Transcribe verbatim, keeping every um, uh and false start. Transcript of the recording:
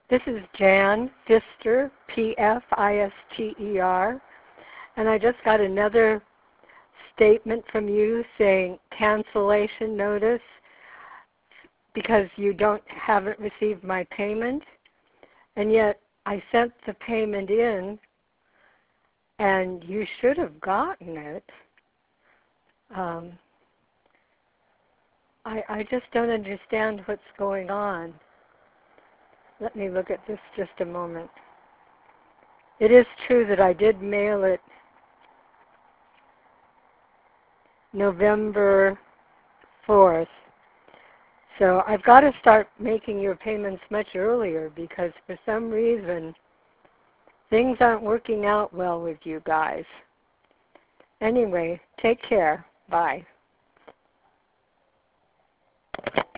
This is Jan Pfister, P F I S T E R, and I just got another statement from you saying cancellation notice because you don't haven't received my payment, and yet I sent the payment in and you should have gotten it. Um, I, I just don't understand what's going on. Let me look at this just a moment. It is true that I did mail it November fourth. So I've got to start making your payments much earlier because for some reason things aren't working out well with you guys. Anyway, take care. Bye.